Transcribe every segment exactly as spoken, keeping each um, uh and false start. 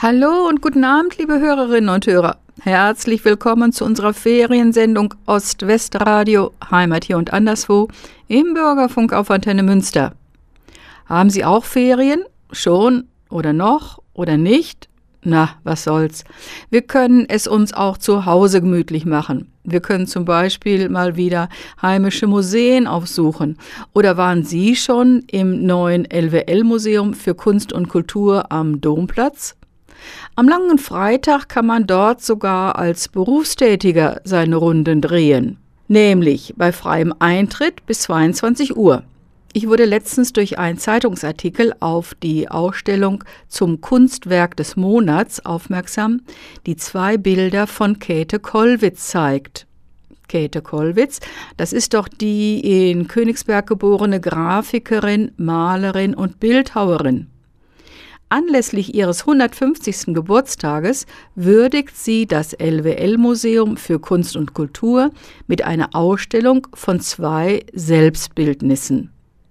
Hallo und guten Abend, liebe Hörerinnen und Hörer. Herzlich willkommen zu unserer Feriensendung Ost-West-Radio, Heimat hier und anderswo, im Bürgerfunk auf Antenne Münster. Haben Sie auch Ferien? Schon oder noch oder nicht? Na, was soll's. Wir können es uns auch zu Hause gemütlich machen. Wir können zum Beispiel mal wieder heimische Museen aufsuchen. Oder waren Sie schon im neuen L W L-Museum für Kunst und Kultur am Domplatz? Am langen Freitag kann man dort sogar als Berufstätiger seine Runden drehen. Nämlich bei freiem Eintritt bis zweiundzwanzig Uhr. Ich wurde letztens durch einen Zeitungsartikel auf die Ausstellung zum Kunstwerk des Monats aufmerksam, die zwei Bilder von Käthe Kollwitz zeigt. Käthe Kollwitz, das ist doch die in Königsberg geborene Grafikerin, Malerin und Bildhauerin. Anlässlich ihres hundertfünfzigsten Geburtstages würdigt sie das L W L-Museum für Kunst und Kultur mit einer Ausstellung von zwei Selbstbildnissen.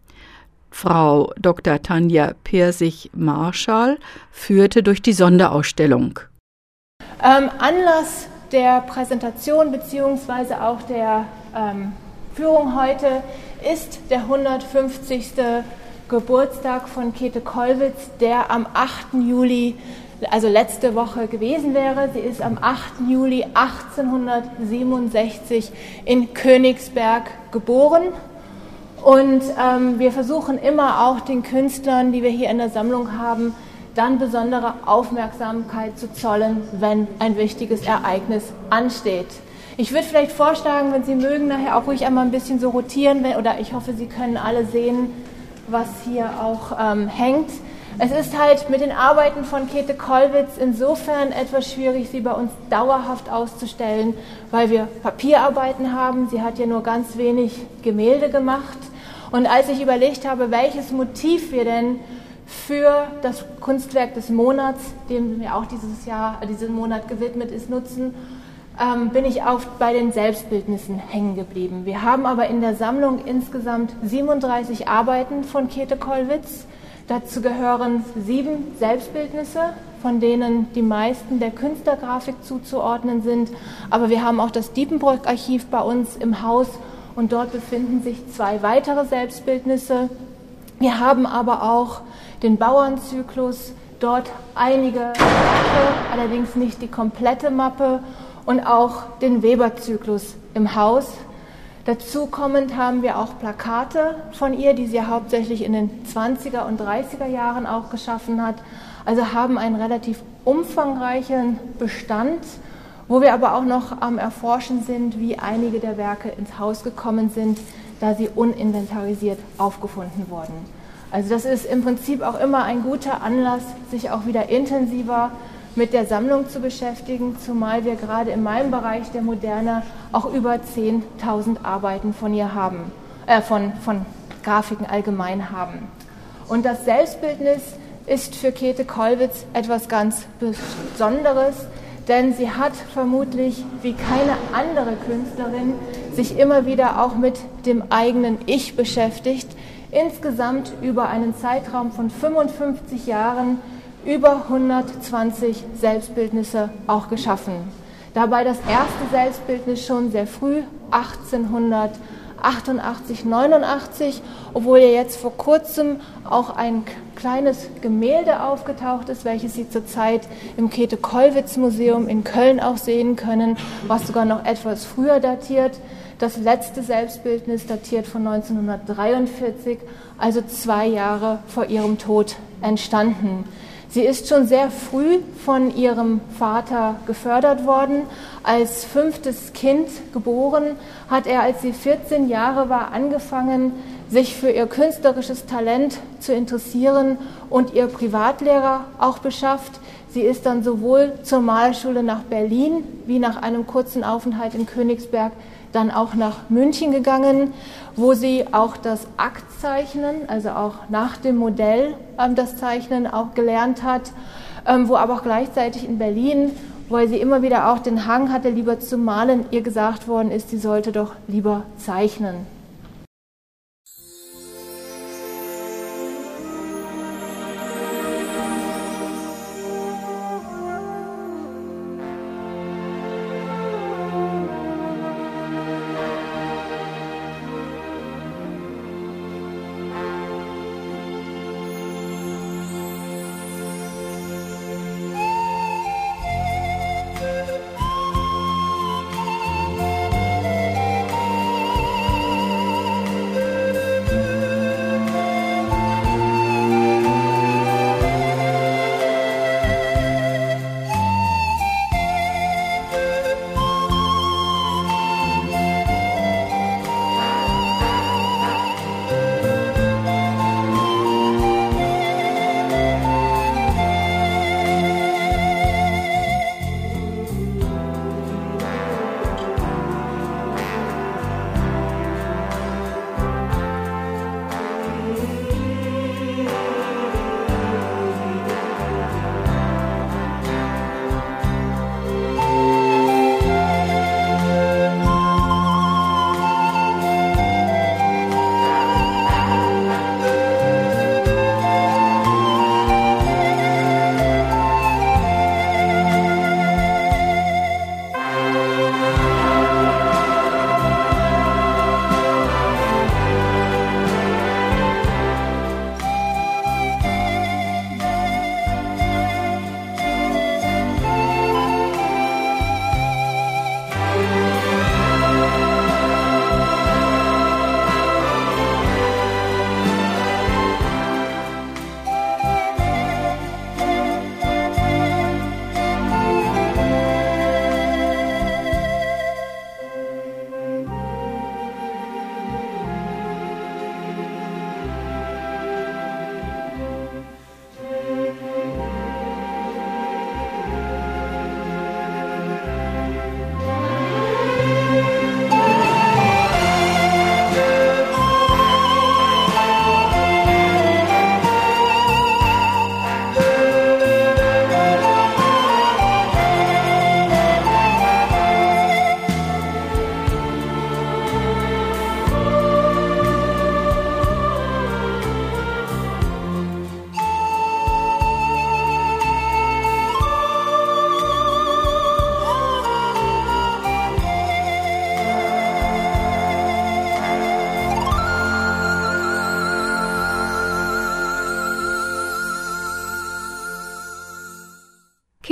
Frau Doktor Tanja Pirsig-Marschall führte durch die Sonderausstellung. Ähm, Anlass der Präsentation bzw. auch der ähm, Führung heute ist der hundertfünfzigste Geburtstag von Käthe Kollwitz, der am achten Juli, also letzte Woche gewesen wäre. Sie ist am achten Juli achtzehnhundertsiebenundsechzig in Königsberg geboren. Und ähm, wir versuchen immer auch den Künstlern, die wir hier in der Sammlung haben, dann besondere Aufmerksamkeit zu zollen, wenn ein wichtiges Ereignis ansteht. Ich würde vielleicht vorschlagen, wenn Sie mögen, nachher auch ruhig einmal ein bisschen so rotieren, oder ich hoffe, Sie können alle sehen, was hier auch ähm, hängt. Es ist halt mit den Arbeiten von Käthe Kollwitz insofern etwas schwierig, sie bei uns dauerhaft auszustellen, weil wir Papierarbeiten haben. Sie hat ja nur ganz wenig Gemälde gemacht. Und als ich überlegt habe, welches Motiv wir denn für das Kunstwerk des Monats, dem wir auch dieses Jahr, diesen Monat gewidmet ist, nutzen, ähm, bin ich auch bei den Selbstbildnissen hängen geblieben. Wir haben aber in der Sammlung insgesamt siebenunddreißig Arbeiten von Käthe Kollwitz. Dazu gehören sieben Selbstbildnisse, von denen die meisten der Künstlergrafik zuzuordnen sind. Aber wir haben auch das Diepenbrock-Archiv bei uns im Haus und dort befinden sich zwei weitere Selbstbildnisse. Wir haben aber auch den Bauernzyklus, dort einige Mappe, allerdings nicht die komplette Mappe, und auch den Weber-Zyklus im Haus. Dazu kommend haben wir auch Plakate von ihr, die sie ja hauptsächlich in den zwanziger und dreißiger Jahren auch geschaffen hat. Also haben einen relativ umfangreichen Bestand, wo wir aber auch noch am Erforschen sind, wie einige der Werke ins Haus gekommen sind, da sie uninventarisiert aufgefunden wurden. Also das ist im Prinzip auch immer ein guter Anlass, sich auch wieder intensiver mit der Sammlung zu beschäftigen, zumal wir gerade in meinem Bereich der Moderne auch über zehntausend Arbeiten von ihr haben, äh, von, von Grafiken allgemein haben. Und das Selbstbildnis ist für Käthe Kollwitz etwas ganz Besonderes, denn sie hat vermutlich wie keine andere Künstlerin sich immer wieder auch mit dem eigenen Ich beschäftigt, insgesamt über einen Zeitraum von fünfundfünfzig Jahren über hundertzwanzig Selbstbildnisse auch geschaffen. Dabei das erste Selbstbildnis schon sehr früh, achtzehnhundertachtundachtzig, neunundachtzig, obwohl ja jetzt vor kurzem auch ein kleines Gemälde aufgetaucht ist, welches Sie zurzeit im Käthe-Kollwitz-Museum in Köln auch sehen können, was sogar noch etwas früher datiert. Das letzte Selbstbildnis datiert von neunzehnhundertdreiundvierzig, also zwei Jahre vor ihrem Tod entstanden. Sie ist schon sehr früh von ihrem Vater gefördert worden. Als fünftes Kind geboren hat er, als sie vierzehn Jahre war, angefangen, sich für ihr künstlerisches Talent zu interessieren und ihr Privatlehrer auch beschafft. Sie ist dann sowohl zur Malschule nach Berlin wie nach einem kurzen Aufenthalt in Königsberg dann auch nach München gegangen, wo sie auch das Aktzeichnen, also auch nach dem Modell ähm, das Zeichnen auch gelernt hat, ähm, wo aber auch gleichzeitig in Berlin, weil sie immer wieder auch den Hang hatte, lieber zu malen, ihr gesagt worden ist, sie sollte doch lieber zeichnen.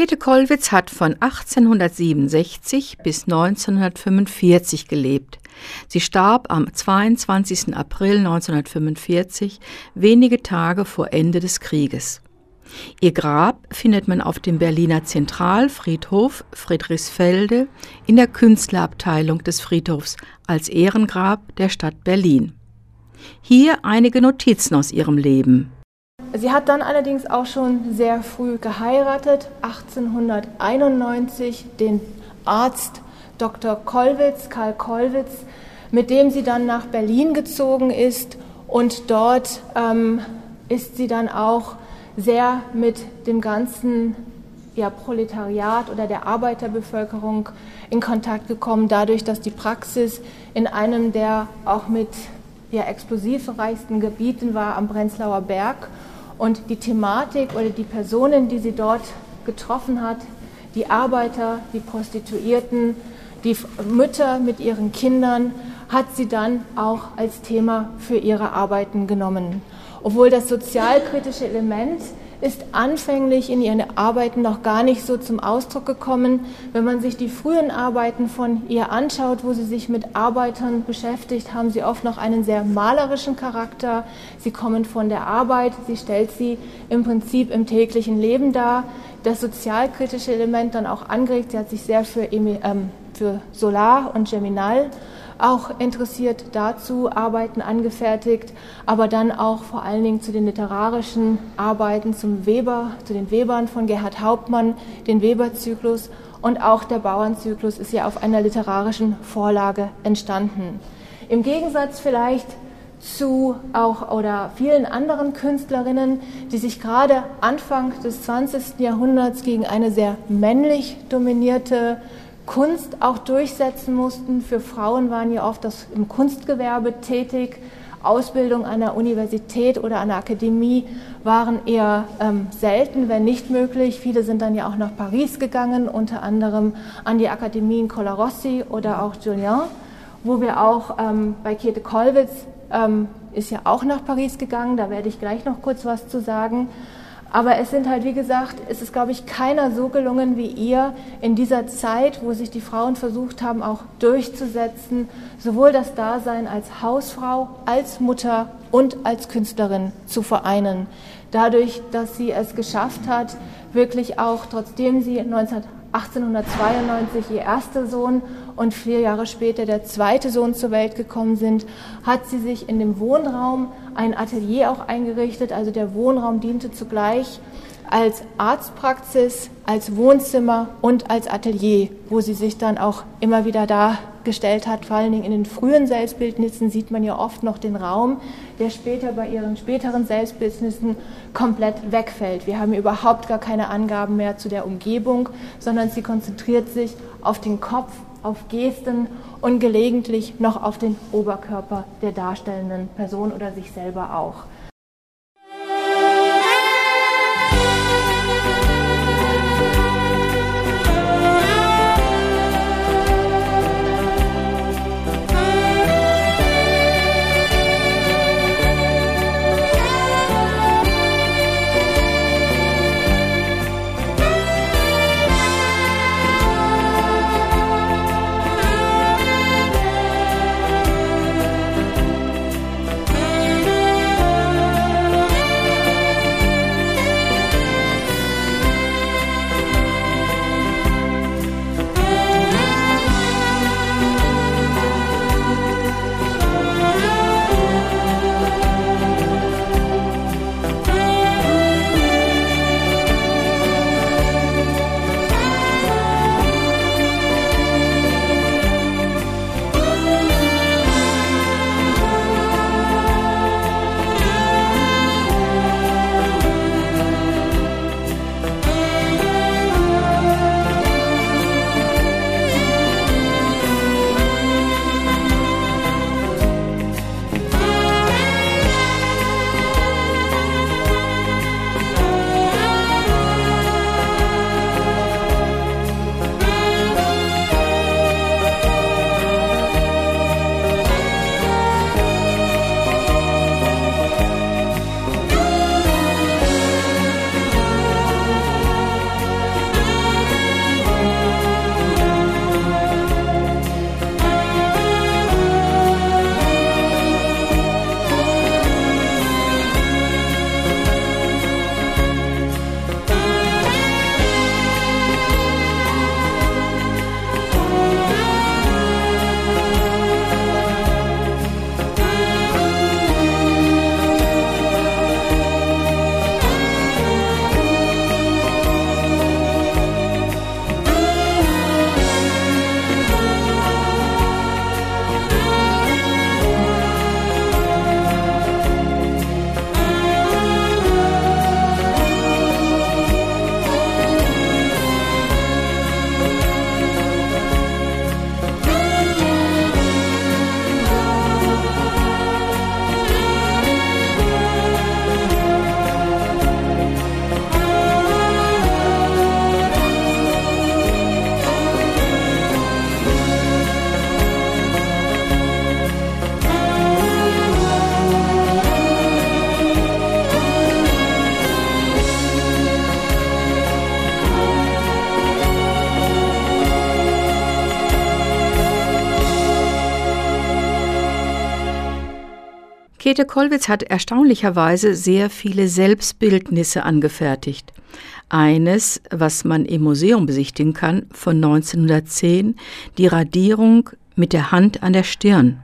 Käthe Kollwitz hat von achtzehnhundertsiebenundsechzig bis neunzehnhundertfünfundvierzig gelebt. Sie starb am zweiundzwanzigsten April neunzehnhundertfünfundvierzig, wenige Tage vor Ende des Krieges. Ihr Grab findet man auf dem Berliner Zentralfriedhof Friedrichsfelde in der Künstlerabteilung des Friedhofs als Ehrengrab der Stadt Berlin. Hier einige Notizen aus ihrem Leben. Sie hat dann allerdings auch schon sehr früh geheiratet, achtzehnhunderteinundneunzig, den Arzt Doktor Kollwitz, Karl Kollwitz, mit dem sie dann nach Berlin gezogen ist, und dort ähm, ist sie dann auch sehr mit dem ganzen ja, Proletariat oder der Arbeiterbevölkerung in Kontakt gekommen, dadurch, dass die Praxis in einem der auch mit ja, explosivreichsten Gebieten war, am Prenzlauer Berg. Und die Thematik oder die Personen, die sie dort getroffen hat, die Arbeiter, die Prostituierten, die Mütter mit ihren Kindern, hat sie dann auch als Thema für ihre Arbeiten genommen. Obwohl das sozialkritische Element ist anfänglich in ihren Arbeiten noch gar nicht so zum Ausdruck gekommen. Wenn man sich die frühen Arbeiten von ihr anschaut, wo sie sich mit Arbeitern beschäftigt, haben sie oft noch einen sehr malerischen Charakter. Sie kommen von der Arbeit, sie stellt sie im Prinzip im täglichen Leben dar. Das sozialkritische Element dann auch angeregt. Sie hat sich sehr für, ähm, für Solar und Geminal auch interessiert, dazu Arbeiten angefertigt, aber dann auch vor allen Dingen zu den literarischen Arbeiten zum Weber, zu den Webern von Gerhard Hauptmann, den Weber-Zyklus, und auch der Bauernzyklus ist ja auf einer literarischen Vorlage entstanden. Im Gegensatz vielleicht zu auch oder vielen anderen Künstlerinnen, die sich gerade Anfang des zwanzigsten Jahrhunderts gegen eine sehr männlich dominierte Kunst auch durchsetzen mussten. Für Frauen waren ja oft das im Kunstgewerbe tätig. Ausbildung an der Universität oder an der Akademie waren eher ähm, selten, wenn nicht möglich. Viele sind dann ja auch nach Paris gegangen, unter anderem an die Akademien Colarossi oder auch Julian, wo wir auch ähm, bei Käthe Kollwitz ähm, ist ja auch nach Paris gegangen, da werde ich gleich noch kurz was zu sagen. Aber es sind halt, wie gesagt, es ist, glaube ich, keiner so gelungen wie ihr in dieser Zeit, wo sich die Frauen versucht haben, auch durchzusetzen, sowohl das Dasein als Hausfrau, als Mutter und als Künstlerin zu vereinen. Dadurch, dass sie es geschafft hat, wirklich auch, trotzdem sie achtzehnhundertzweiundneunzig ihr erster Sohn und vier Jahre später der zweite Sohn zur Welt gekommen sind, hat sie sich in dem Wohnraum ein Atelier auch eingerichtet. Also der Wohnraum diente zugleich als Arztpraxis, als Wohnzimmer und als Atelier, wo sie sich dann auch immer wieder dargestellt hat. Vor allen Dingen in den frühen Selbstbildnissen sieht man ja oft noch den Raum, der später bei ihren späteren Selbstbildnissen komplett wegfällt. Wir haben überhaupt gar keine Angaben mehr zu der Umgebung, sondern sie konzentriert sich auf den Kopf, auf Gesten und gelegentlich noch auf den Oberkörper der darstellenden Person oder sich selber auch. Käthe Kollwitz hat erstaunlicherweise sehr viele Selbstbildnisse angefertigt. Eines, was man im Museum besichtigen kann, von neunzehnhundertzehn, die Radierung mit der Hand an der Stirn.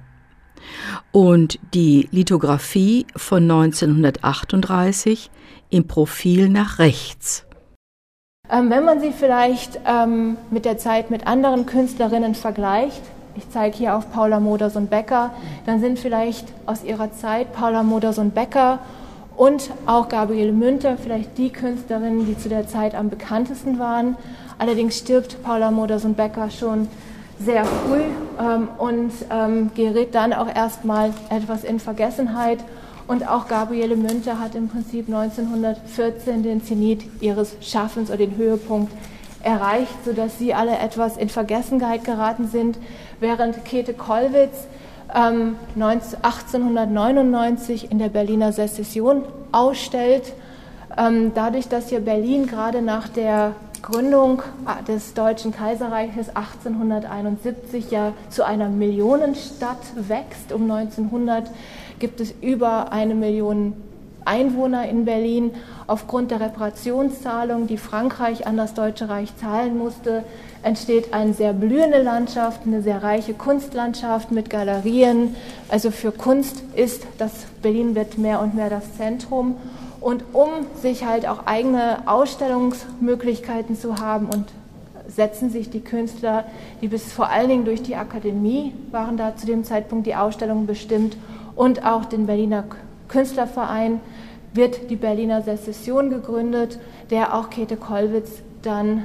Und die Lithografie von neunzehnhundertachtunddreißig im Profil nach rechts. Ähm, wenn man sie vielleicht ähm, mit der Zeit mit anderen Künstlerinnen vergleicht, ich zeige hier auf Paula Modersohn-Becker, dann sind vielleicht aus ihrer Zeit Paula Modersohn-Becker und auch Gabriele Münter vielleicht die Künstlerinnen, die zu der Zeit am bekanntesten waren. Allerdings stirbt Paula Modersohn-Becker schon sehr früh ähm, und ähm, gerät dann auch erstmal etwas in Vergessenheit. Und auch Gabriele Münter hat im Prinzip neunzehnhundertvierzehn den Zenit ihres Schaffens oder den Höhepunkt erreicht, sodass sie alle etwas in Vergessenheit geraten sind, während Käthe Kollwitz ähm, achtzehnhundertneunundneunzig in der Berliner Sezession ausstellt. Ähm, dadurch, dass hier Berlin gerade nach der Gründung des Deutschen Kaiserreiches achtzehnhunderteinundsiebzig ja zu einer Millionenstadt wächst. Um neunzehnhundert gibt es über eine Million Einwohner in Berlin. Aufgrund der Reparationszahlung, die Frankreich an das Deutsche Reich zahlen musste, entsteht eine sehr blühende Landschaft, eine sehr reiche Kunstlandschaft mit Galerien. Also für Kunst ist das Berlin wird mehr und mehr das Zentrum. Und um sich halt auch eigene Ausstellungsmöglichkeiten zu haben und setzen sich die Künstler, die bis vor allen Dingen durch die Akademie waren da zu dem Zeitpunkt die Ausstellungen bestimmt und auch den Berliner Künstlerverein, wird die Berliner Sezession gegründet, der auch Käthe Kollwitz dann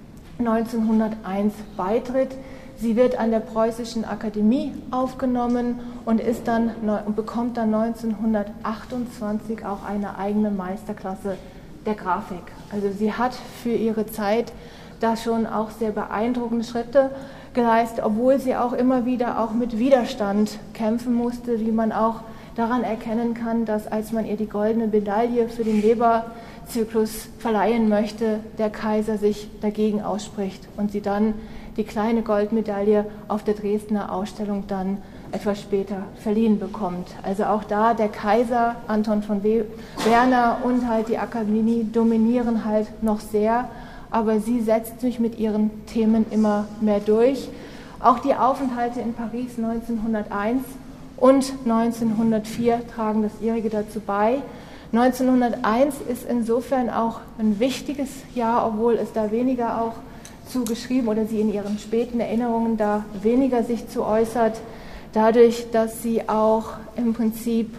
neunzehnhunderteins beitritt. Sie wird an der Preußischen Akademie aufgenommen und ist dann und bekommt dann neunzehnhundertachtundzwanzig auch eine eigene Meisterklasse der Grafik. Also sie hat für ihre Zeit da schon auch sehr beeindruckende Schritte geleistet, obwohl sie auch immer wieder auch mit Widerstand kämpfen musste, wie man auch daran erkennen kann, dass als man ihr die goldene Medaille für den Weber-Zyklus verleihen möchte, der Kaiser sich dagegen ausspricht und sie dann die kleine Goldmedaille auf der Dresdner Ausstellung dann etwas später verliehen bekommt. Also auch da der Kaiser, Anton von Werner und halt die Akademie dominieren halt noch sehr, aber sie setzt sich mit ihren Themen immer mehr durch. Auch die Aufenthalte in Paris neunzehnhunderteins und neunzehnhundertvier tragen das ihrige dazu bei. neunzehnhunderteins ist insofern auch ein wichtiges Jahr, obwohl es da weniger auch zugeschrieben oder sie in ihren späten Erinnerungen da weniger sich zu äußert, dadurch, dass sie auch im Prinzip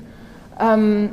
ähm,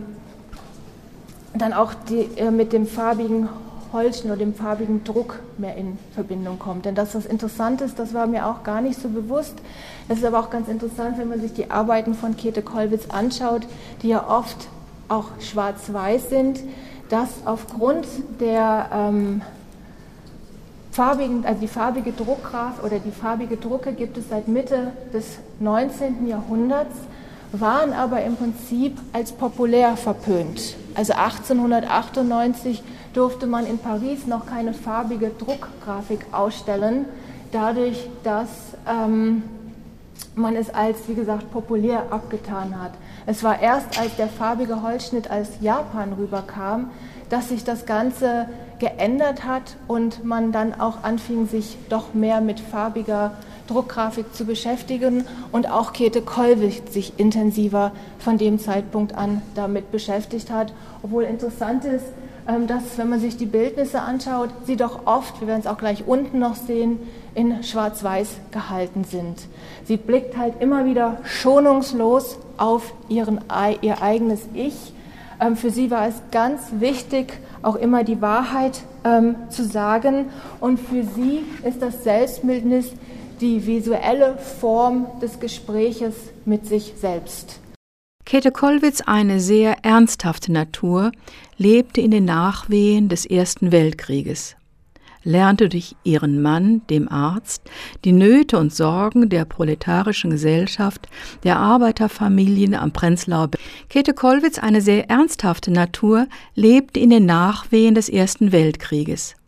dann auch die, äh, mit dem farbigen Holzschnitt oder dem farbigen Druck mehr in Verbindung kommt. Denn das, was interessant ist, das war mir auch gar nicht so bewusst. Das ist aber auch ganz interessant, wenn man sich die Arbeiten von Käthe Kollwitz anschaut, die ja oft auch schwarz-weiß sind, dass aufgrund der ähm, farbigen, also die farbige Druckgraf oder die farbige Drucke gibt es seit Mitte des neunzehnten Jahrhunderts, waren aber im Prinzip als populär verpönt. Also achtzehnhundertachtundneunzig durfte man in Paris noch keine farbige Druckgrafik ausstellen, dadurch, dass ähm, man es als, wie gesagt, populär abgetan hat. Es war erst, als der farbige Holzschnitt aus Japan rüberkam, dass sich das Ganze geändert hat und man dann auch anfing, sich doch mehr mit farbiger Druckgrafik zu beschäftigen und auch Käthe Kollwitz sich intensiver von dem Zeitpunkt an damit beschäftigt hat. Obwohl interessant ist, dass, wenn man sich die Bildnisse anschaut, sie doch oft, wir werden es auch gleich unten noch sehen, in Schwarz-Weiß gehalten sind. Sie blickt halt immer wieder schonungslos auf ihren, ihr eigenes Ich. Für sie war es ganz wichtig, auch immer die Wahrheit ähm, zu sagen. Und für sie ist das Selbstbildnis die visuelle Form des Gespräches mit sich selbst. Käthe Kollwitz, eine sehr ernsthafte Natur, lebte in den Nachwehen des Ersten Weltkrieges, lernte durch ihren Mann, dem Arzt, die Nöte und Sorgen der proletarischen Gesellschaft, der Arbeiterfamilien am Prenzlauer Berg. Käthe Kollwitz, eine sehr ernsthafte Natur, lebte in den Nachwehen des Ersten Weltkrieges,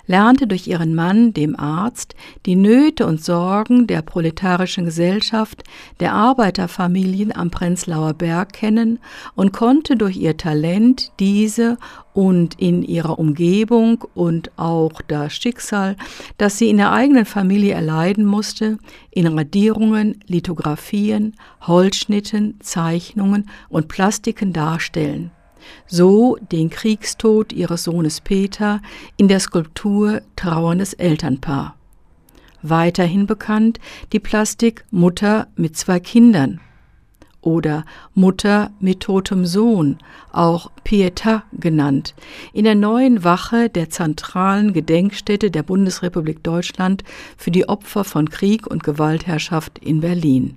lernte durch ihren Mann, dem Arzt, die Nöte und Sorgen der proletarischen Gesellschaft, der Arbeiterfamilien am Prenzlauer Berg kennen und konnte durch ihr Talent diese und in ihrer Umgebung und auch das Schicksal, das sie in der eigenen Familie erleiden musste, in Radierungen, Lithografien, Holzschnitten, Zeichnungen und Plastiken darstellen. So den Kriegstod ihres Sohnes Peter in der Skulptur Trauerndes Elternpaar. Weiterhin bekannt die Plastik Mutter mit zwei Kindern oder Mutter mit totem Sohn, auch Pietà genannt, in der neuen Wache der zentralen Gedenkstätte der Bundesrepublik Deutschland für die Opfer von Krieg und Gewaltherrschaft in Berlin.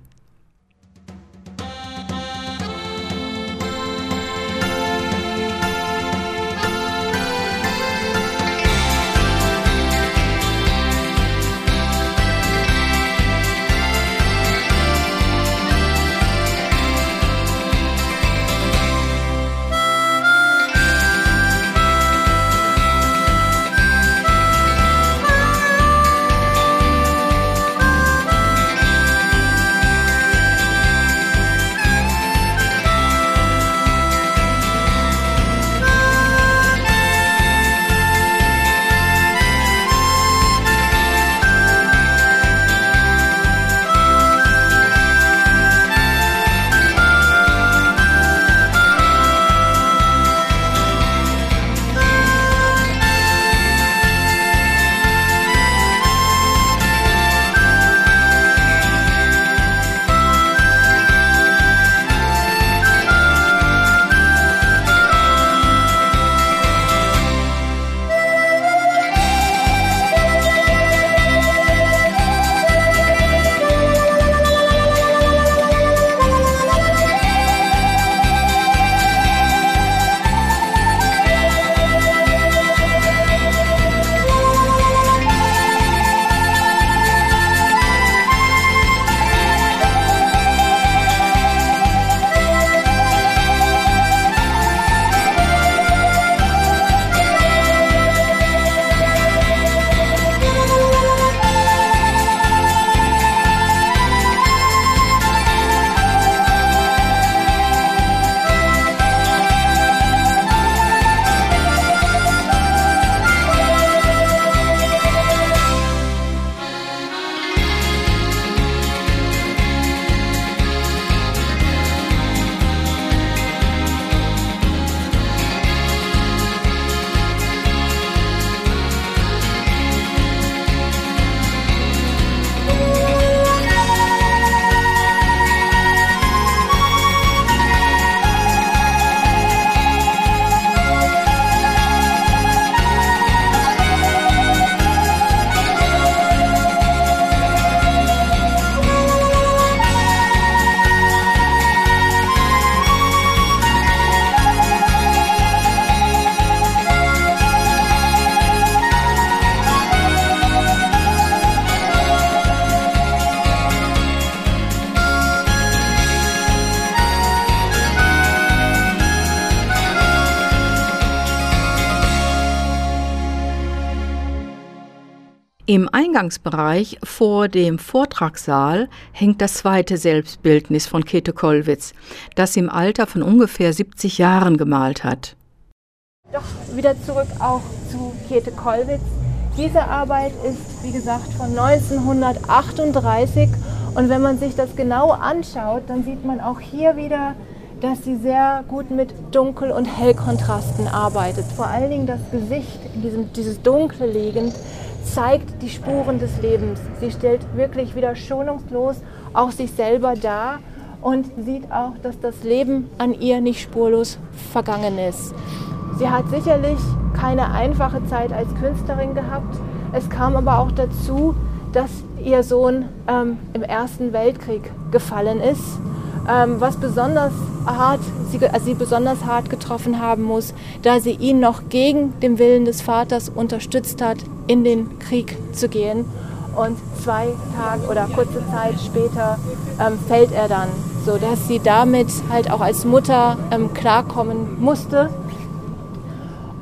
Im Eingangsbereich vor dem Vortragssaal hängt das zweite Selbstbildnis von Käthe Kollwitz, das sie im Alter von ungefähr siebzig Jahren gemalt hat. Doch wieder zurück auch zu Käthe Kollwitz. Diese Arbeit ist, wie gesagt, von neunzehnhundertachtunddreißig und wenn man sich das genau anschaut, dann sieht man auch hier wieder, dass sie sehr gut mit Dunkel- und Hellkontrasten arbeitet. Vor allen Dingen das Gesicht, in diesem, dieses Dunkle liegend, zeigt die Spuren des Lebens. Sie stellt wirklich wieder schonungslos auch sich selber dar und sieht auch, dass das Leben an ihr nicht spurlos vergangen ist. Sie hat sicherlich keine einfache Zeit als Künstlerin gehabt. Es kam aber auch dazu, dass ihr Sohn ähm, im Ersten Weltkrieg gefallen ist, ähm, was besonders hart, sie, also sie besonders hart getroffen haben muss, da sie ihn noch gegen den Willen des Vaters unterstützt hat, in den Krieg zu gehen. Und zwei Tage oder kurze Zeit später ähm, fällt er dann, sodass sie damit halt auch als Mutter ähm, klarkommen musste.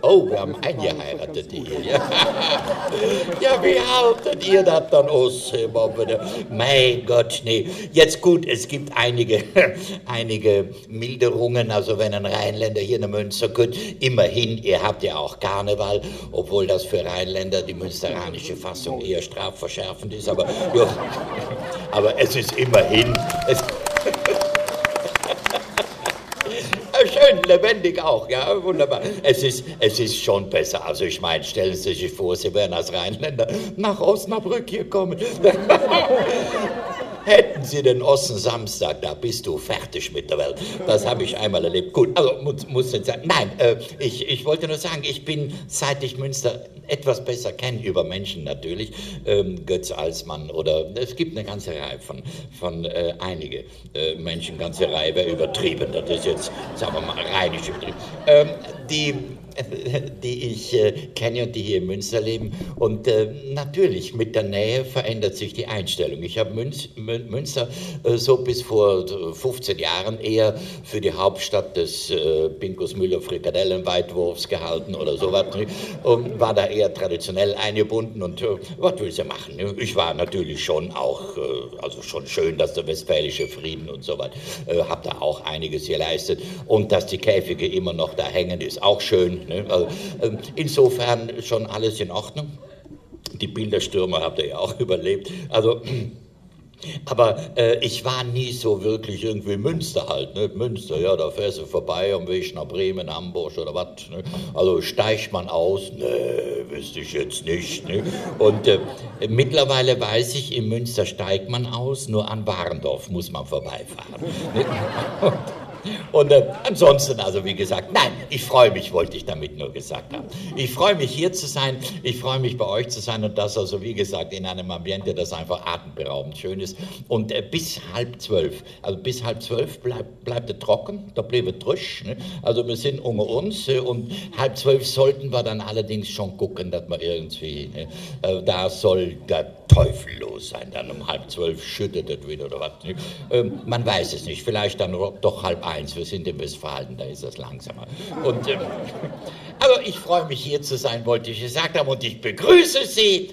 Oh, wir haben eingeheiratet hier. Ja, ja wie haltet ihr das dann aus? Mein Gott, nee. Jetzt gut, es gibt einige, einige Milderungen, also wenn ein Rheinländer hier in der Münster gut, immerhin, ihr habt ja auch Karneval, obwohl das für Rheinländer die münsteranische Fassung eher strafverschärfend ist, aber, ja, aber es ist immerhin... Es schön, lebendig auch, ja, wunderbar. Es ist, es ist schon besser. Also ich meine, stellen Sie sich vor, Sie wären als Rheinländer nach Osnabrück gekommen. Hätten Sie den Osten Samstag, da bist du fertig mit der Welt. Das habe ich einmal erlebt. Gut, also muss, muss jetzt sagen, nein, äh, ich, ich wollte nur sagen, ich bin, seit ich Münster etwas besser kenne, über Menschen natürlich, ähm, Götz Alsmann oder es gibt eine ganze Reihe von, von äh, einige äh, Menschen, ganze Reihe wäre übertrieben, das ist jetzt, sagen wir mal, rheinisch übertrieben, ähm, die die ich äh, kenne und die hier in Münster leben. Und äh, natürlich, mit der Nähe verändert sich die Einstellung. Ich habe Münz, Münster äh, so bis vor fünfzehn Jahren eher für die Hauptstadt des äh, Pinkus Müller Frikadellenweitwurfs gehalten oder sowas. Und war da eher traditionell eingebunden und äh, was will sie machen? Ich war natürlich schon auch, äh, also schon schön, dass der Westfälische Frieden und so weiter, äh, habe da auch einiges geleistet. Und dass die Käfige immer noch da hängen, ist auch schön. Also, insofern schon alles in Ordnung. Die Bilderstürme habt ihr ja auch überlebt. Also, aber äh, ich war nie so wirklich irgendwie Münster halt. Ne? Münster, ja, da fährst du vorbei am Weg nach Bremen, Hamburg oder was. Ne? Also steigt man aus? Ne, wüsste ich jetzt nicht. Ne? Und äh, mittlerweile weiß ich, in Münster steigt man aus, nur an Warendorf muss man vorbeifahren. Ne? Und äh, ansonsten, also wie gesagt, nein, ich freue mich, wollte ich damit nur gesagt haben. Ich freue mich, hier zu sein, ich freue mich, bei euch zu sein und das also, wie gesagt, in einem Ambiente, das einfach atemberaubend schön ist. Und äh, bis halb zwölf, also bis halb zwölf bleibt, bleibt es trocken, da bleibt es frisch. Ne? Also wir sind unter uns äh, und halb zwölf sollten wir dann allerdings schon gucken, dass wir irgendwie, ne? äh, da soll der Teufel los sein, dann um halb zwölf schüttet es wieder oder was. Ne? Ähm, man weiß es nicht, vielleicht dann doch halb eins, wir sind in Westfalen, da ist das langsamer. Und, ähm, aber ich freue mich, hier zu sein, wollte ich gesagt haben, und ich begrüße Sie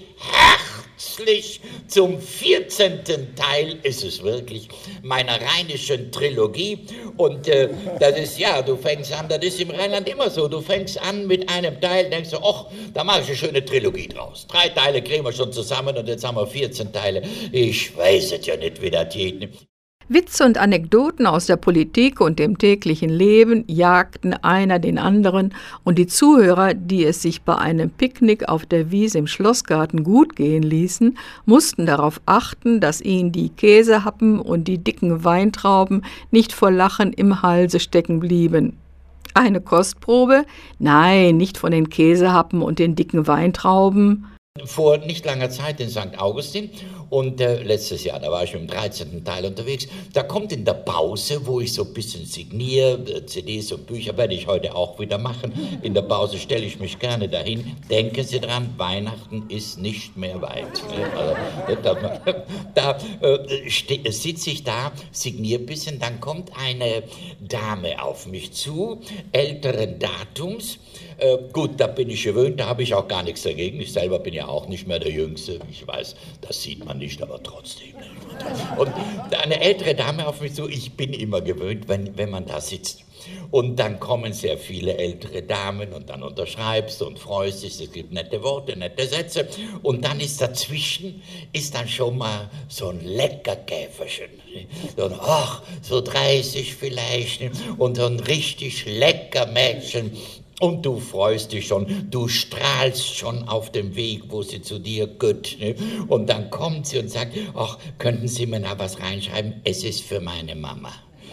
herzlich zum vierzehnten Teil, ist es wirklich, meiner rheinischen Trilogie. Und äh, das ist, ja, du fängst an, das ist im Rheinland immer so, du fängst an mit einem Teil, denkst du, ach, da mache ich eine schöne Trilogie draus. Drei Teile kriegen wir schon zusammen und jetzt haben wir vierzehn Teile. Ich weiß es ja nicht, wie das geht. Witze und Anekdoten aus der Politik und dem täglichen Leben jagten einer den anderen, und die Zuhörer, die es sich bei einem Picknick auf der Wiese im Schlossgarten gut gehen ließen, mussten darauf achten, dass ihnen die Käsehappen und die dicken Weintrauben nicht vor Lachen im Halse stecken blieben. Eine Kostprobe? Nein, nicht von den Käsehappen und den dicken Weintrauben. Vor nicht langer Zeit in Sankt Augustin und äh, letztes Jahr, da war ich im dreizehnten Teil unterwegs, da kommt in der Pause, wo ich so ein bisschen signiere, äh, C Ds und Bücher werde ich heute auch wieder machen, in der Pause stelle ich mich gerne dahin, denken Sie dran, Weihnachten ist nicht mehr weit. Ne? Also, da da äh, sitze ich da, signiere ein bisschen, dann kommt eine Dame auf mich zu, älteren Datums. Äh, gut, da bin ich gewöhnt, da habe ich auch gar nichts dagegen. Ich selber bin ja auch nicht mehr der Jüngste. Ich weiß, das sieht man nicht, aber trotzdem. Und eine ältere Dame auf mich zu, ich bin immer gewöhnt, wenn, wenn man da sitzt. Und dann kommen sehr viele ältere Damen und dann unterschreibst du und freust dich, es gibt nette Worte, nette Sätze. Und dann ist dazwischen, ist dann schon mal so ein Leckerkäferchen. So ein, ach, so dreißig vielleicht. Und so ein richtig lecker Mädchen. Und du freust dich schon, du strahlst schon auf dem Weg, wo sie zu dir geht. Ne? Und dann kommt sie und sagt, ach, könnten Sie mir da was reinschreiben? Es ist für meine Mama.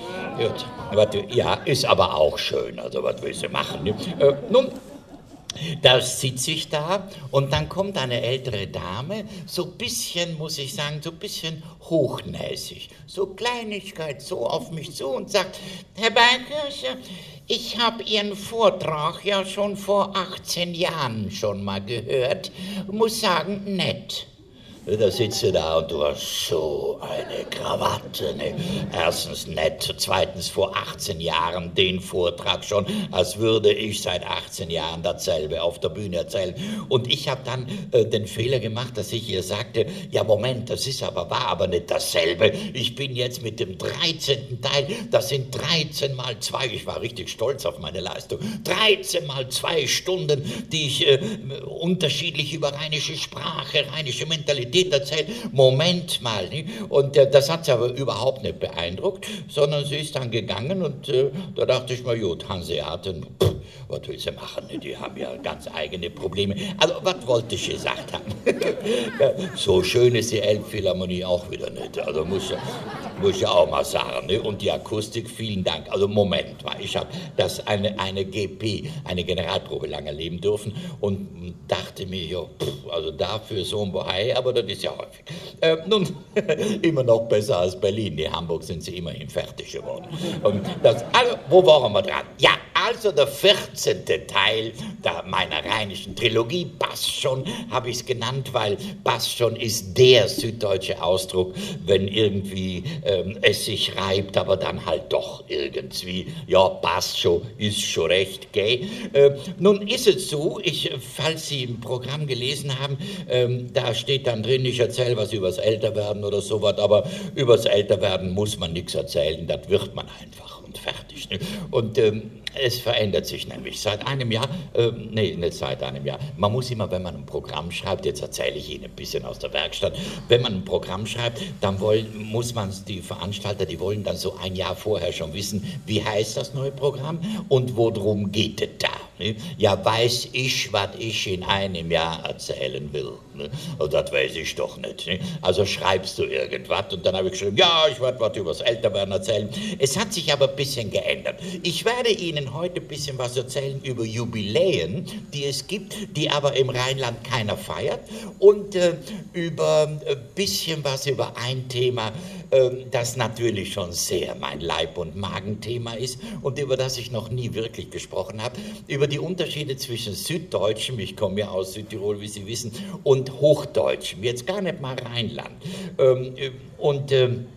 Gut, ja, ist aber auch schön, also was willst du machen? Ne? Äh, nun, da sitze ich da und dann kommt eine ältere Dame, so ein bisschen, muss ich sagen, so ein bisschen hochnäsig, so Kleinigkeit, so auf mich zu und sagt, Herr Beikircher, ich habe Ihren Vortrag ja schon vor achtzehn Jahren schon mal gehört, muss sagen, nett. Da sitzt du da und du hast so eine Krawatte. Ne? Erstens nett, zweitens vor achtzehn Jahren den Vortrag schon, als würde ich seit achtzehn Jahren dasselbe auf der Bühne erzählen. Und ich habe dann äh, den Fehler gemacht, dass ich ihr sagte, ja Moment, das ist aber wahr, aber nicht dasselbe. Ich bin jetzt mit dem dreizehnten Teil, das sind dreizehn mal zwei, ich war richtig stolz auf meine Leistung, dreizehn mal zwei Stunden, die ich äh, unterschiedlich über rheinische Sprache, rheinische Mentalität erzählt, Moment mal. Ne? Und äh, das hat sie aber überhaupt nicht beeindruckt, sondern sie ist dann gegangen und äh, da dachte ich mir, gut, Hanseaten, pff, was will sie machen? Ne? Die haben ja ganz eigene Probleme. Also, was wollte ich gesagt haben? Ja, so schön ist die Elbphilharmonie auch wieder nicht. Also, muss ja, muss ja auch mal sagen. Ne? Und die Akustik, vielen Dank. Also, Moment mal, ich habe das eine, eine G P, eine Generalprobe lang erleben dürfen und dachte mir, ja, pff, also dafür so ein Bohai, aber das ist ja häufig. Äh, nun, immer noch besser als Berlin. In Hamburg sind sie immerhin fertig geworden. Und das, also, wo waren wir dran? Ja, also der vierzehnte Teil der, meiner rheinischen Trilogie, passt schon, habe ich es genannt, weil passt schon ist der süddeutsche Ausdruck, wenn irgendwie ähm, es sich reibt, aber dann halt doch irgendwie, ja, passt schon, ist schon recht, gell? Äh, nun ist es so, ich, falls Sie im Programm gelesen haben, ähm, da steht dann drin, ich erzähle was übers Älterwerden oder sowas, aber übers Älterwerden muss man nichts erzählen, das wird man einfach und fertig. Ne? Und ähm, es verändert sich nämlich seit einem Jahr, äh, nee, nicht seit einem Jahr, man muss immer, wenn man ein Programm schreibt, jetzt erzähle ich Ihnen ein bisschen aus der Werkstatt, wenn man ein Programm schreibt, dann wollen, muss man, die Veranstalter, die wollen dann so ein Jahr vorher schon wissen, wie heißt das neue Programm und worum geht es da. Ne? Ja, weiß ich, was ich in einem Jahr erzählen will. Ne? Und das weiß ich doch nicht. Ne? Also schreibst du irgendwas und dann habe ich geschrieben, ja, ich werde was über das Älterwerden erzählen. Es hat sich aber ein bisschen geändert. Ich werde Ihnen heute ein bisschen was erzählen über Jubiläen, die es gibt, die aber im Rheinland keiner feiert und äh, über ein bisschen was über ein Thema, äh, das natürlich schon sehr mein Leib- und Magenthema ist und über das ich noch nie wirklich gesprochen habe, über die Unterschiede zwischen Süddeutschem, ich komme ja aus Südtirol, wie Sie wissen, und Hochdeutschem, jetzt gar nicht mal Rheinland. Ähm, und ähm,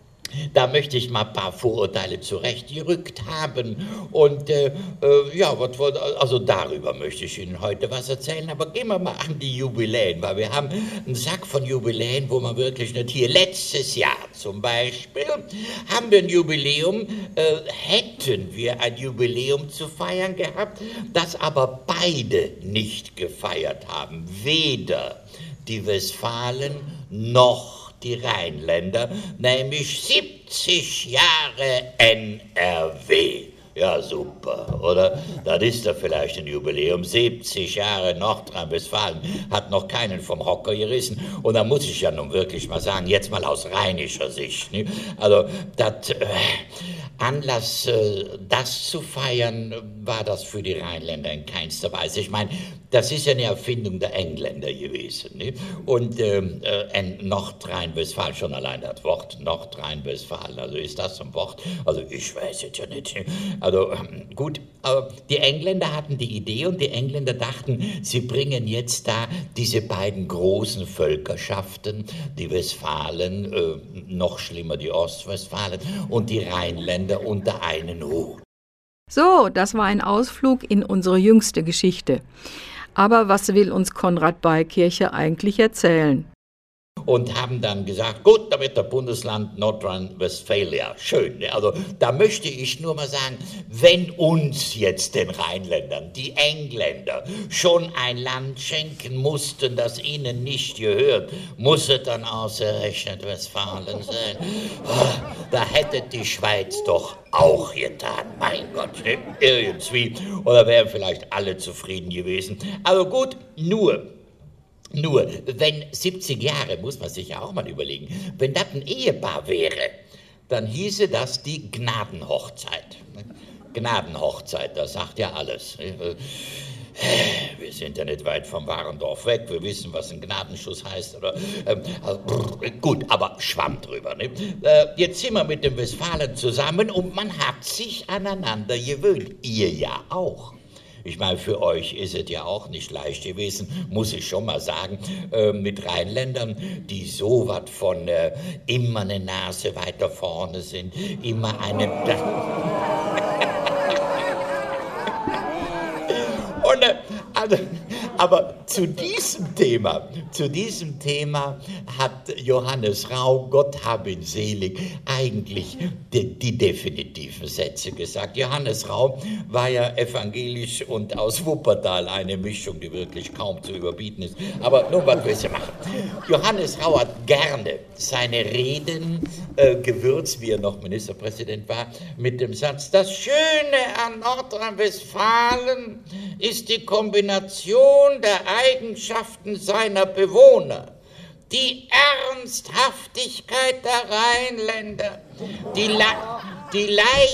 da möchte ich mal ein paar Vorurteile zurechtgerückt haben und äh, äh, ja, was, also darüber möchte ich Ihnen heute was erzählen, aber gehen wir mal an die Jubiläen, weil wir haben einen Sack von Jubiläen, wo man wirklich nicht, hier letztes Jahr zum Beispiel haben wir ein Jubiläum, äh, hätten wir ein Jubiläum zu feiern gehabt, das aber beide nicht gefeiert haben, weder die Westfalen noch die Rheinländer, nämlich siebzig Jahre N R W. Ja, super, oder? Das ist doch vielleicht ein Jubiläum. siebzig Jahre Nordrhein-Westfalen hat noch keinen vom Hocker gerissen. Und da muss ich ja nun wirklich mal sagen, jetzt mal aus rheinischer Sicht. Ne? Also, das äh, Anlass, äh, das zu feiern, war das für die Rheinländer in keinster Weise. Ich meine, das ist ja eine Erfindung der Engländer gewesen. Ne? Und äh, äh, Nordrhein-Westfalen, schon allein das Wort Nordrhein-Westfalen, also ist das ein Wort? Also ich weiß jetzt ja nicht. Ne? Also gut, aber die Engländer hatten die Idee und die Engländer dachten, sie bringen jetzt da diese beiden großen Völkerschaften, die Westfalen, äh, noch schlimmer die Ostwestfalen und die Rheinländer unter einen Hut. So, das war ein Ausflug in unsere jüngste Geschichte. Aber was will uns Konrad Beikircher eigentlich erzählen? Und haben dann gesagt, gut, da wird der Bundesland Nordrhein-Westfalia. Schön. Ne? Also da möchte ich nur mal sagen, wenn uns jetzt den Rheinländern, die Engländer, schon ein Land schenken mussten, das ihnen nicht gehört, muss es dann ausgerechnet Westfalen sein. Da hätte die Schweiz doch auch getan, mein Gott, ne? Irgendwie. Oder wären vielleicht alle zufrieden gewesen. Aber gut, nur... Nur, wenn siebzig Jahre, muss man sich ja auch mal überlegen, wenn das ein Ehepaar wäre, dann hieße das die Gnadenhochzeit. Gnadenhochzeit, das sagt ja alles. Wir sind ja nicht weit vom Warendorf weg, wir wissen, was ein Gnadenschuss heißt. Oder, ähm, also, gut, aber schwamm drüber. Ne? Äh, jetzt sind wir mit den Westfalen zusammen und man hat sich aneinander gewöhnt. Ihr ja auch. Ich meine, für euch ist es ja auch nicht leicht gewesen, muss ich schon mal sagen, äh, mit Rheinländern, die so was von äh, immer eine Nase weiter vorne sind, immer eine... Und, äh, also, aber zu diesem Thema, zu diesem Thema hat Johannes Rau, Gott hab ihn selig, eigentlich die, die definitiven Sätze gesagt. Johannes Rau war ja evangelisch und aus Wuppertal, eine Mischung, die wirklich kaum zu überbieten ist. Aber nun, was willst du machen? Johannes Rau hat gerne seine Reden äh, gewürzt, wie er noch Ministerpräsident war, mit dem Satz, das Schöne an Nordrhein-Westfalen ist die Kombination der Eigenschaften seiner Bewohner, die Ernsthaftigkeit der Rheinländer, die, La- die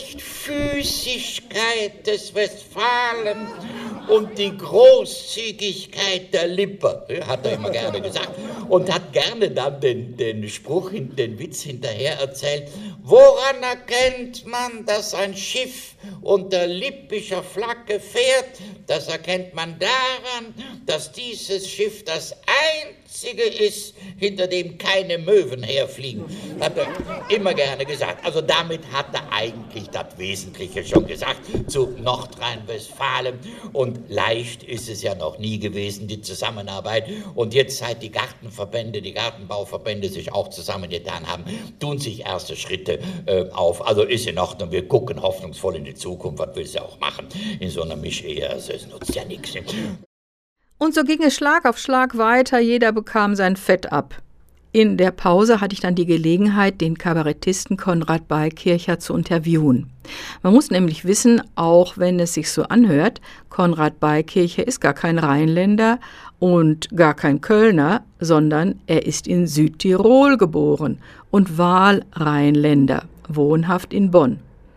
Leichtfüßigkeit des Westfalen und die Großzügigkeit der Lipper, hat er immer gerne gesagt, und hat gerne dann den, den Spruch, den Witz hinterher erzählt, woran erkennt man, dass ein Schiff unter lippischer Flagge fährt? Das erkennt man daran, dass dieses Schiff das einzige ist, hinter dem keine Möwen herfliegen. Hat er immer gerne gesagt. Also damit hat er eigentlich das Wesentliche schon gesagt zu Nordrhein-Westfalen. Und leicht ist es ja noch nie gewesen, die Zusammenarbeit. Und jetzt, seit die Gartenverbände, die Gartenbauverbände sich auch zusammengetan haben, tun sich erste Schritte äh, auf. Also ist in Ordnung. Wir gucken hoffnungsvoll in die Zukunft. Was willst du auch machen in so einer Mischehe? Also es nutzt ja nichts. Und so ging es Schlag auf Schlag weiter, jeder bekam sein Fett ab. In der Pause hatte ich dann die Gelegenheit, den Kabarettisten Konrad Beikircher zu interviewen. Man muss nämlich wissen, auch wenn es sich so anhört, Konrad Beikircher ist gar kein Rheinländer und gar kein Kölner, sondern er ist in Südtirol geboren und Wahlrheinländer, wohnhaft in Bonn.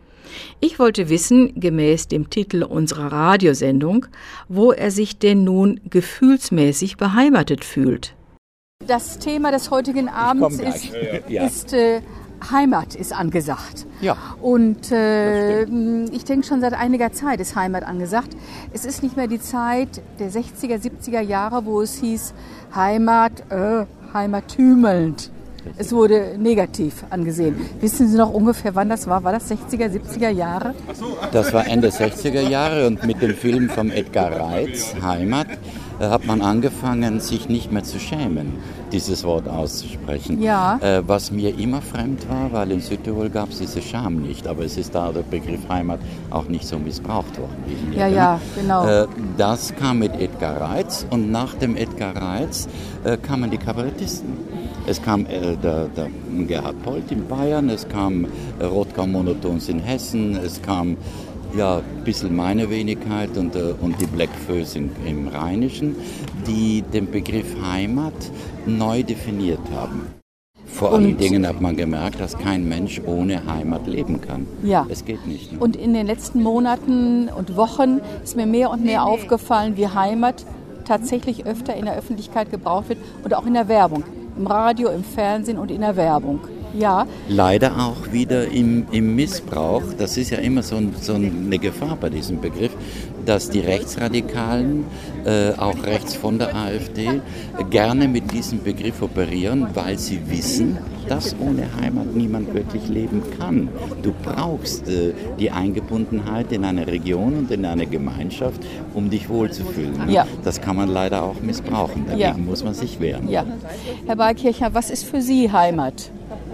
Ich wollte wissen, gemäß dem Titel unserer Radiosendung, wo er sich denn nun gefühlsmäßig beheimatet fühlt. Das Thema des heutigen Abends ist, ja. ist äh, Heimat ist angesagt. Ja. Und äh, ich denke, schon seit einiger Zeit ist Heimat angesagt. Es ist nicht mehr die Zeit der sechziger, siebziger Jahre, wo es hieß Heimat, äh, heimatümelnd. Es wurde negativ angesehen. Wissen Sie noch ungefähr, wann das war? War das sechziger, siebziger Jahre? Das war Ende sechziger Jahre und mit dem Film von Edgar Reitz, Heimat, hat man angefangen, sich nicht mehr zu schämen, dieses Wort auszusprechen. Ja. Äh, was mir immer fremd war, weil in Südtirol gab es diese Scham nicht, aber es ist da der Begriff Heimat auch nicht so missbraucht worden wie hier. Ja, ja, genau. Äh, das kam mit Edgar Reitz und nach dem Edgar Reitz äh, kamen die Kabarettisten. Es kam äh, der, der Gerhard Polt in Bayern, es kam äh, Rotgau Monotons in Hessen, es kam ja, ein bisschen meine Wenigkeit und, äh, und die Blackfoes im, im Rheinischen, die den Begriff Heimat neu definiert haben. Vor allen Dingen hat man gemerkt, dass kein Mensch ohne Heimat leben kann. Ja. Es geht nicht. Ne? Und in den letzten Monaten und Wochen ist mir mehr und mehr aufgefallen, wie Heimat tatsächlich öfter in der Öffentlichkeit gebraucht wird und auch in der Werbung. Im Radio, im Fernsehen und in der Werbung. Ja. Leider auch wieder im, im Missbrauch. Das ist ja immer so, ein, so eine Gefahr bei diesem Begriff, dass die Rechtsradikalen, äh, auch rechts von der AfD, gerne mit diesem Begriff operieren, weil sie wissen, dass ohne Heimat niemand wirklich leben kann. Du brauchst äh, die Eingebundenheit in eine Region und in eine Gemeinschaft, um dich wohlzufühlen. Ja. Das kann man leider auch missbrauchen. Dagegen Ja. muss man sich wehren. Ja. Herr Beikircher, was ist für Sie Heimat?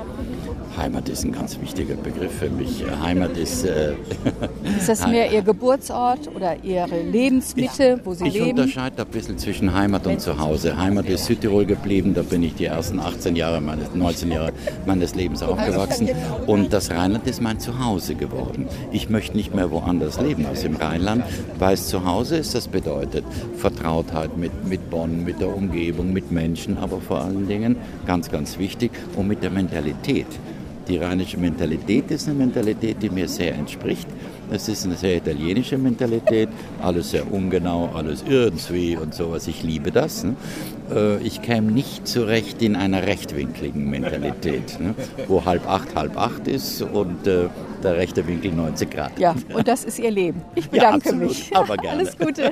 Heimat ist ein ganz wichtiger Begriff für mich. Heimat ist... Äh, ist das mehr Ihr Geburtsort oder Ihre Lebensmitte, wo Sie ich leben? Ich unterscheide ein bisschen zwischen Heimat und Zuhause. Heimat ist Südtirol geblieben, da bin ich die ersten achtzehn Jahre, meines, neunzehn Jahre meines Lebens aufgewachsen. Und das Rheinland ist mein Zuhause geworden. Ich möchte nicht mehr woanders leben als im Rheinland, weil es Zuhause ist, das bedeutet Vertrautheit mit, mit Bonn, mit der Umgebung, mit Menschen, aber vor allen Dingen, ganz, ganz wichtig, und mit der Mentalität. die rheinische Mentalität ist eine Mentalität, die mir sehr entspricht. Es ist eine sehr italienische Mentalität, alles sehr ungenau, alles irgendwie und sowas. Ich liebe das. Ne? Ich käme nicht zurecht in einer rechtwinkligen Mentalität, ne? Wo halb acht, halb acht ist und äh, der rechte Winkel neunzig Grad. Ja, und das ist Ihr Leben. Ich bedanke ja, absolut, mich. Aber gerne. Alles Gute.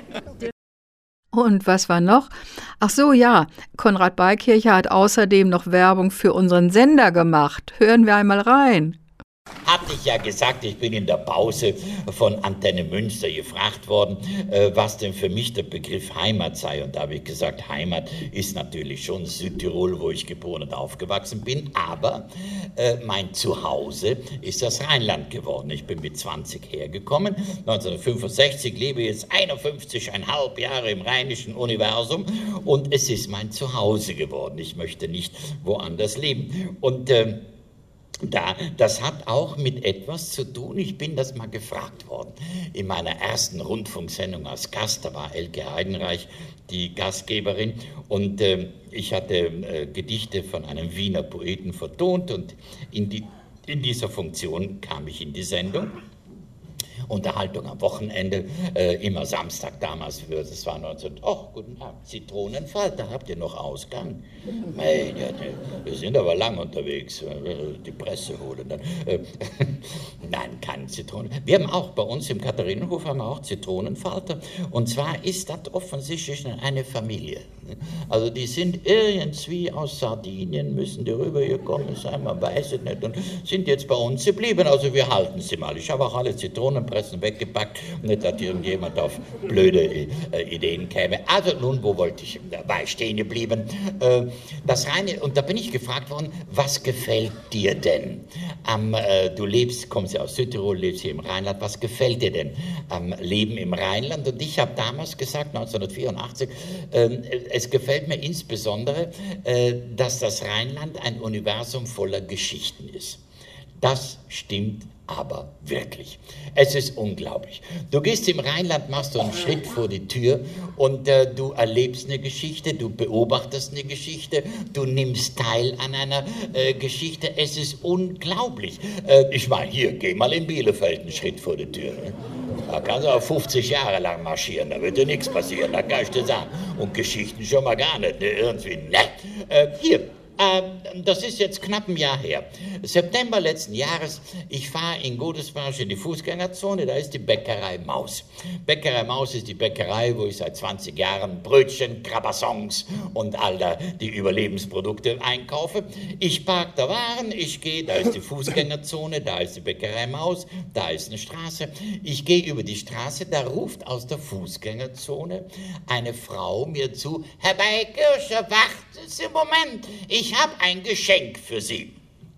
Und was war noch? Ach so, ja, Konrad Beikircher hat außerdem noch Werbung für unseren Sender gemacht. Hören wir einmal rein. Hatte ich ja gesagt, ich bin in der Pause von Antenne Münster gefragt worden, äh, was denn für mich der Begriff Heimat sei. Und da habe ich gesagt, Heimat ist natürlich schon Südtirol, wo ich geboren und aufgewachsen bin. Aber äh, mein Zuhause ist das Rheinland geworden. Ich bin mit zwanzig hergekommen. neunzehnhundertfünfundsechzig, lebe jetzt einundfünfzig Komma fünf Jahre im rheinischen Universum. Und es ist mein Zuhause geworden. Ich möchte nicht woanders leben. Und äh, Da, das hat auch mit etwas zu tun, ich bin das mal gefragt worden, in meiner ersten Rundfunksendung als Gast, da war Elke Heidenreich die Gastgeberin und äh, ich hatte äh, Gedichte von einem Wiener Poeten vertont und in, die, in dieser Funktion kam ich in die Sendung. Unterhaltung am Wochenende, äh, immer Samstag damals, für, das war neunzehn, ach, guten Tag, Zitronenfalter, habt ihr noch Ausgang? Mein, ja, wir sind aber lang unterwegs, die Presse holen dann. Äh, Nein, keine Zitronen. Wir haben auch bei uns im Katharinenhof haben wir auch Zitronenfalter und zwar ist das offensichtlich eine Familie. Also die sind irgendwie aus Sardinien, müssen die rübergekommen sein, man weiß es nicht und sind jetzt bei uns geblieben, also wir halten sie mal. Ich habe auch alle Zitronenpressen weggepackt, nicht, dass irgendjemand auf blöde äh, Ideen käme. Also nun, wo wollte ich? Da war ich stehen geblieben. Äh, das reine, und da bin ich gefragt worden, was gefällt dir denn? Am, äh, du lebst, kommst ja aus Südtirol, lebst hier im Rheinland, was gefällt dir denn am Leben im Rheinland? Und ich habe damals gesagt, neunzehnhundertvierundachtzig, äh, es gefällt mir insbesondere, äh, dass das Rheinland ein Universum voller Geschichten ist. Das stimmt aber wirklich. Es ist unglaublich. Du gehst im Rheinland, machst du einen Schritt vor die Tür und äh, du erlebst eine Geschichte, du beobachtest eine Geschichte, du nimmst teil an einer äh, Geschichte. Es ist unglaublich. Äh, ich meine, hier, geh mal in Bielefeld einen Schritt vor die Tür. Ne? Da kannst du auch fünfzig Jahre lang marschieren, da wird dir nichts passieren, da kann ich dir sagen. Und Geschichten schon mal gar nicht, ne? Irgendwie, ne? Äh, hier. Das ist jetzt knapp ein Jahr her. September letzten Jahres, ich fahre in Godesmarsch in die Fußgängerzone, da ist die Bäckerei Maus. Bäckerei Maus ist die Bäckerei, wo ich seit zwanzig Jahren Brötchen, Krabassons und all die Überlebensprodukte einkaufe. Ich parke da Waren, ich gehe, da ist die Fußgängerzone, da ist die Bäckerei Maus, da ist eine Straße. Ich gehe über die Straße, da ruft aus der Fußgängerzone eine Frau mir zu, Herr Beikircher, warten Sie einen Moment, ich Ich habe ein Geschenk für Sie.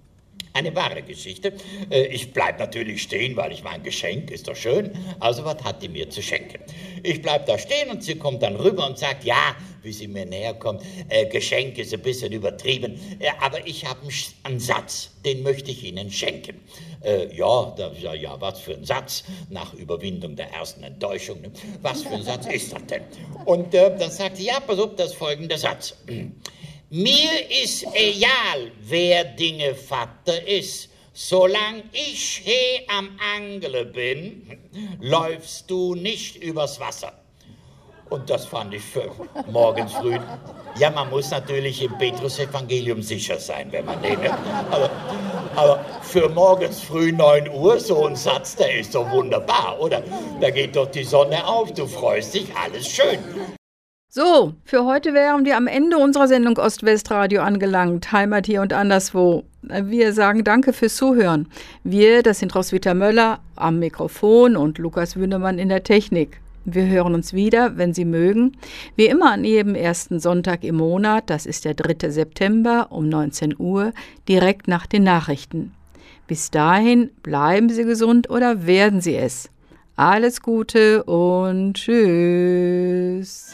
Eine wahre Geschichte. Ich bleibe natürlich stehen, weil ich mein Geschenk ist doch schön. Also was hat die mir zu schenken? Ich bleibe da stehen und sie kommt dann rüber und sagt, ja, wie sie mir näher kommt, äh, Geschenk ist ein bisschen übertrieben, äh, aber ich habe einen, einen Satz, den möchte ich Ihnen schenken. Äh, ja, da, ja, ja, was für ein Satz, nach Überwindung der ersten Enttäuschung, ne? Was für ein Satz ist das denn? Und äh, dann sagt sie, ja, pass auf, das ist folgender Satz. Mir ist egal, wer Dinge Vater ist. Solang ich he am Angle bin, läufst du nicht übers Wasser. Und das fand ich für morgens früh. Ja, man muss natürlich im Petrus-Evangelium sicher sein, wenn man den... Aber, aber für morgens früh neun Uhr, so ein Satz, der ist doch wunderbar, oder? Da geht doch die Sonne auf, du freust dich, alles schön. So, für heute wären wir am Ende unserer Sendung Ost-West-Radio angelangt. Heimat hier und anderswo. Wir sagen danke fürs Zuhören. Wir, das sind Roswitha Möller am Mikrofon und Lukas Wünnemann in der Technik. Wir hören uns wieder, wenn Sie mögen, wie immer an jedem ersten Sonntag im Monat, das ist der dritte September um neunzehn Uhr, direkt nach den Nachrichten. Bis dahin bleiben Sie gesund oder werden Sie es. Alles Gute und tschüss.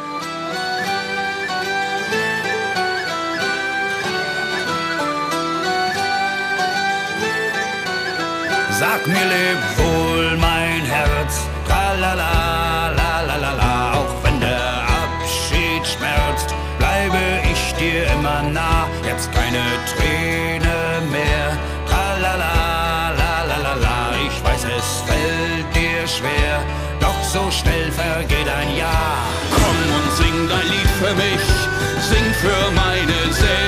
Sag mir leb wohl, mein Herz, tralala, la la la la. Auch wenn der Abschied schmerzt, bleibe ich dir immer nah. Jetzt keine Träne mehr, tralala. so schnell vergeht ein Jahr. Komm und sing dein Lied für mich, sing für meine Seele.